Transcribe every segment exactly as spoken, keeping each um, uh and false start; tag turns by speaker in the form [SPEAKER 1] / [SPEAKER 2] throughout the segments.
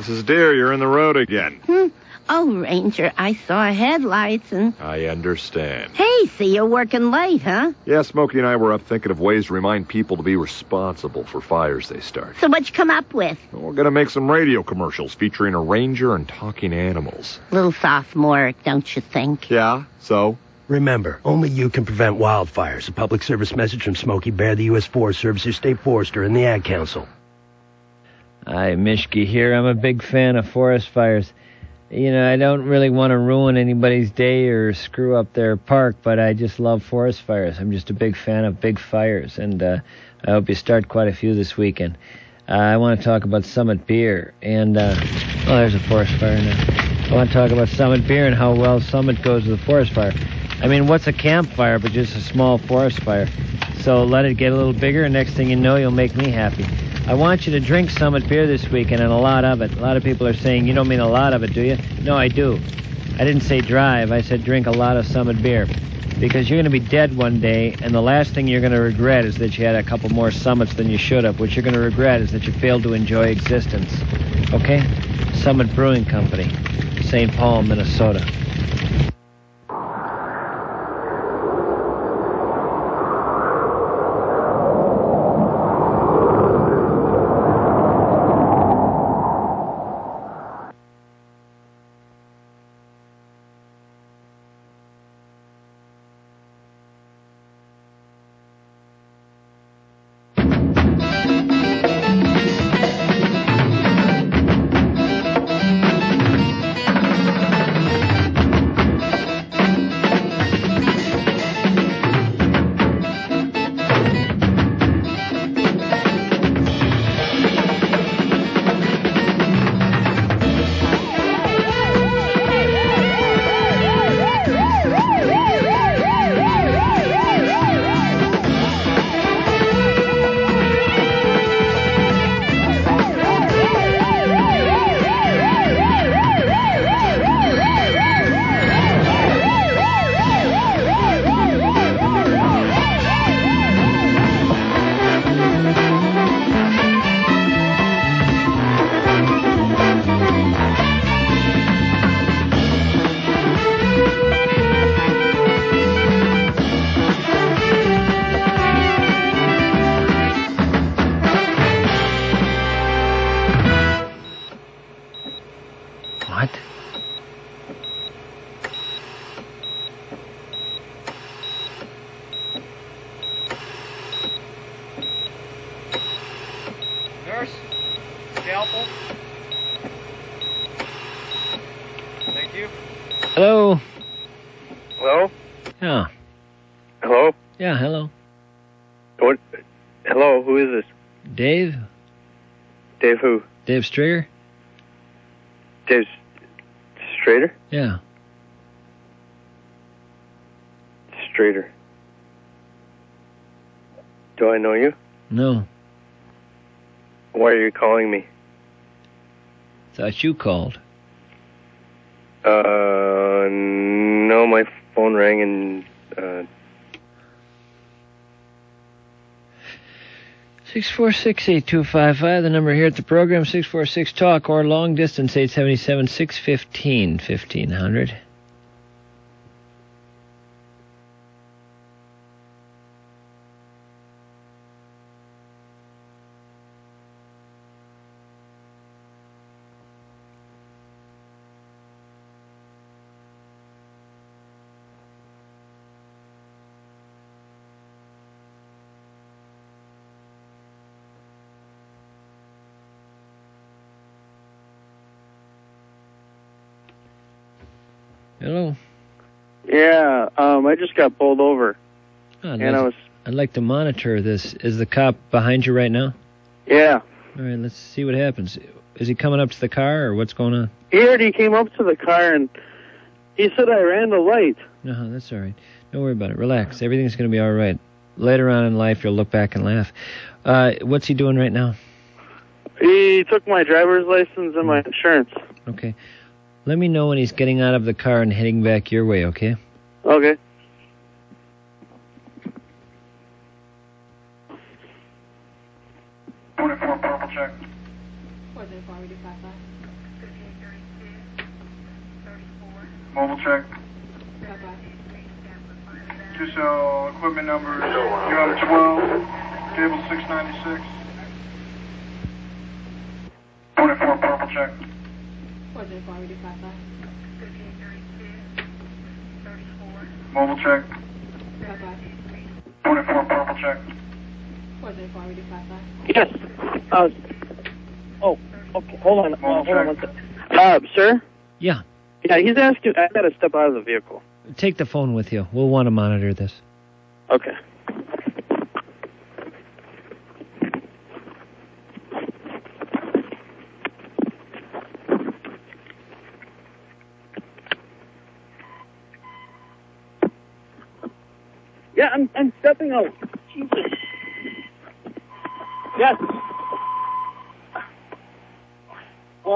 [SPEAKER 1] Missus Deere, you're in the road again.
[SPEAKER 2] Hmm. Oh, Ranger, I saw headlights and...
[SPEAKER 1] I understand.
[SPEAKER 2] Hey, see, you're working late, huh?
[SPEAKER 1] Yeah, Smokey and I were up thinking of ways to remind people to be responsible for fires they start.
[SPEAKER 2] So what'd you come up with?
[SPEAKER 1] Well, we're going to make some radio commercials featuring a ranger and talking animals.
[SPEAKER 2] Little sophomoric, don't you think?
[SPEAKER 1] Yeah, so?
[SPEAKER 3] Remember, only you can prevent wildfires. A public service message from Smokey Bear, the U S Forest Service, your state forester, and the Ad Council.
[SPEAKER 4] Hi, Mishke here. I'm a big fan of forest fires. You know, I don't really want to ruin anybody's day or screw up their park, but I just love forest fires. I'm just a big fan of big fires, and uh, I hope you start quite a few this weekend. Uh, I want to talk about Summit Beer, and, uh, oh, there's a forest fire now. I want to talk about Summit Beer and how well Summit goes with the forest fire. I mean, what's a campfire but just a small forest fire? So let it get a little bigger, and next thing you know, you'll make me happy. I want you to drink Summit Beer this weekend, and a lot of it. A lot of people are saying, you don't mean a lot of it, do you? No, I do. I didn't say drive. I said drink a lot of Summit Beer. Because you're going to be dead one day, and the last thing you're going to regret is that you had a couple more summits than you should have. What you're going to regret is that you failed to enjoy existence. Okay? Summit Brewing Company, Saint Paul, Minnesota. What?
[SPEAKER 5] Nurse? Scalpel? Thank you.
[SPEAKER 4] Hello?
[SPEAKER 5] Hello?
[SPEAKER 4] Yeah.
[SPEAKER 5] Hello?
[SPEAKER 4] Yeah, hello.
[SPEAKER 5] What? Hello, who is this?
[SPEAKER 4] Dave?
[SPEAKER 5] Dave who?
[SPEAKER 4] Dave Stringer?
[SPEAKER 5] Dave Strader?
[SPEAKER 4] Yeah.
[SPEAKER 5] Strader. Do I know you?
[SPEAKER 4] No.
[SPEAKER 5] Why are you calling me?
[SPEAKER 4] Thought you called.
[SPEAKER 5] Uh, no, my phone rang and, uh...
[SPEAKER 4] six four six, eight two five five, the number here at the program, six four six talk, or long distance, eight seven seven, six one five, fifteen hundred. Hello.
[SPEAKER 5] Yeah, um, I just got pulled over.
[SPEAKER 4] Oh, I'd,
[SPEAKER 5] and
[SPEAKER 4] like
[SPEAKER 5] I was...
[SPEAKER 4] to, I'd like to monitor this. Is the cop behind you right now?
[SPEAKER 5] Yeah.
[SPEAKER 4] All right, let's see what happens. Is he coming up to the car, or what's going on?
[SPEAKER 5] He already came up to the car, and he said I ran the light.
[SPEAKER 4] No, that's all right. Don't worry about it. Relax. Everything's going to be all right. Later on in life, you'll look back and laugh. Uh, what's he doing right now?
[SPEAKER 5] He took my driver's license and my insurance.
[SPEAKER 4] Okay. Let me know when he's getting out of the car and heading back your way, okay?
[SPEAKER 5] Okay.
[SPEAKER 6] Order for a purple check. Mobile check. Two cell equipment numbers. U M twelve, cable six ninety-six. twenty-four purple check. Mobile check. twenty-four purple check.
[SPEAKER 7] Yes. Uh, oh, okay. Hold on. Uh, hold on one second. Uh, sir?
[SPEAKER 4] Yeah.
[SPEAKER 7] Yeah, he's asking. I gotta step out of the vehicle.
[SPEAKER 4] Take the phone with you. We'll want to monitor this.
[SPEAKER 7] Okay. Yeah, I'm I'm stepping out. Jesus. Yes. Well,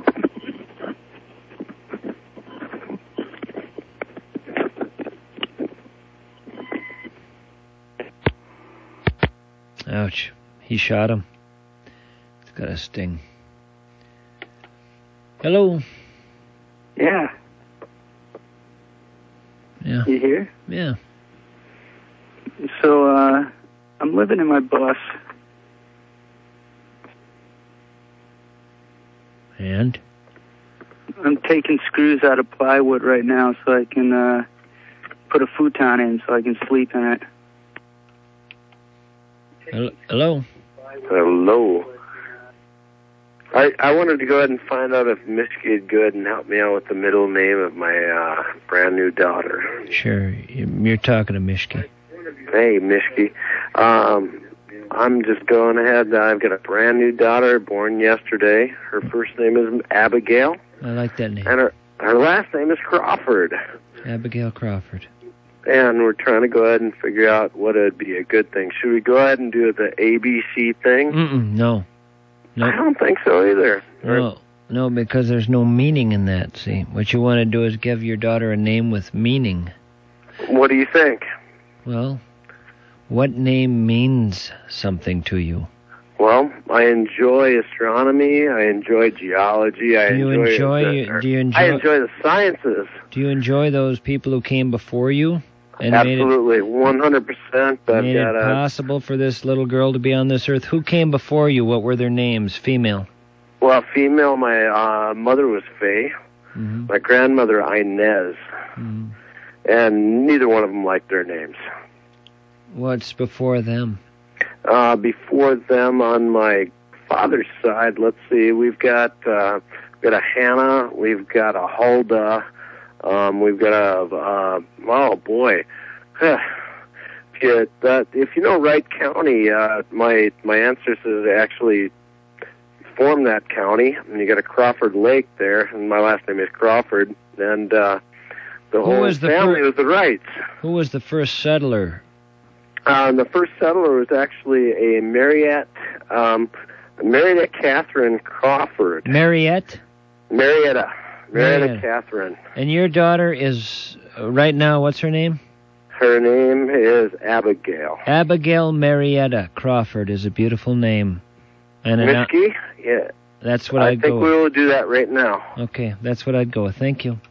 [SPEAKER 4] Ouch. He shot him. It's got a sting. Hello?
[SPEAKER 8] Yeah.
[SPEAKER 4] Yeah.
[SPEAKER 8] You here?
[SPEAKER 4] Yeah.
[SPEAKER 8] So, uh, I'm living in my bus.
[SPEAKER 4] And?
[SPEAKER 8] I'm taking screws out of plywood right now so I can, uh, put a futon in so I can sleep in it.
[SPEAKER 4] Hello?
[SPEAKER 5] Hello. I I wanted to go ahead and find out if Mishki is good and help me out with the middle name of my uh, brand new daughter.
[SPEAKER 4] Sure. You're talking to Mishki.
[SPEAKER 5] Hey, Mishki. Um, I'm just going ahead. I've got a brand new daughter born yesterday. Her first name is Abigail.
[SPEAKER 4] I like that name.
[SPEAKER 5] And her, her last name is Crawford.
[SPEAKER 4] Abigail Crawford.
[SPEAKER 5] And we're trying to go ahead and figure out what would be a good thing. Should we go ahead and do the A B C thing?
[SPEAKER 4] Mm-mm, no. No.
[SPEAKER 5] I don't think so either.
[SPEAKER 4] No, no, because there's no meaning in that, see. What you want to do is give your daughter a name with meaning.
[SPEAKER 5] What do you think?
[SPEAKER 4] Well, what name means something to you?
[SPEAKER 5] Well, I enjoy astronomy. I enjoy geology. I
[SPEAKER 4] do you
[SPEAKER 5] enjoy.
[SPEAKER 4] enjoy?
[SPEAKER 5] the,
[SPEAKER 4] do you enjoy?
[SPEAKER 5] I enjoy the sciences.
[SPEAKER 4] Do you enjoy those people who came before you? And
[SPEAKER 5] Absolutely, one hundred percent. I've
[SPEAKER 4] made
[SPEAKER 5] got
[SPEAKER 4] it
[SPEAKER 5] a,
[SPEAKER 4] possible for this little girl to be on this earth. Who came before you? What were their names? Female.
[SPEAKER 5] Well, female. My uh, mother was Faye.
[SPEAKER 4] Mm-hmm.
[SPEAKER 5] My grandmother Inez.
[SPEAKER 4] Mm-hmm.
[SPEAKER 5] And neither one of them liked their names.
[SPEAKER 4] What's before them?
[SPEAKER 5] Uh, before them, on my father's side, let's see, we've got uh, we've got a Hannah, we've got a Huldah, um, we've got a uh, oh boy, if you that if you know Wright County, uh, my my ancestors actually formed that county, and you got a Crawford Lake there, and my last name is Crawford, and uh, the
[SPEAKER 4] Who
[SPEAKER 5] whole
[SPEAKER 4] was the
[SPEAKER 5] family
[SPEAKER 4] fir-
[SPEAKER 5] was the Wrights.
[SPEAKER 4] Who was the first settler?
[SPEAKER 5] Uh, the first settler was actually a Mariette, um, Marietta Catherine Crawford.
[SPEAKER 4] Mariette?
[SPEAKER 5] Marietta. Marietta
[SPEAKER 4] Marietta.
[SPEAKER 5] Catherine.
[SPEAKER 4] And your daughter is, uh, right now, what's her name?
[SPEAKER 5] Her name is Abigail.
[SPEAKER 4] Abigail Marietta Crawford is a beautiful name. And an,
[SPEAKER 5] Mishki? Yeah.
[SPEAKER 4] that's what
[SPEAKER 5] I
[SPEAKER 4] I'd
[SPEAKER 5] think
[SPEAKER 4] go
[SPEAKER 5] we
[SPEAKER 4] with.
[SPEAKER 5] will do that right now.
[SPEAKER 4] Okay, that's what I'd go with. Thank you.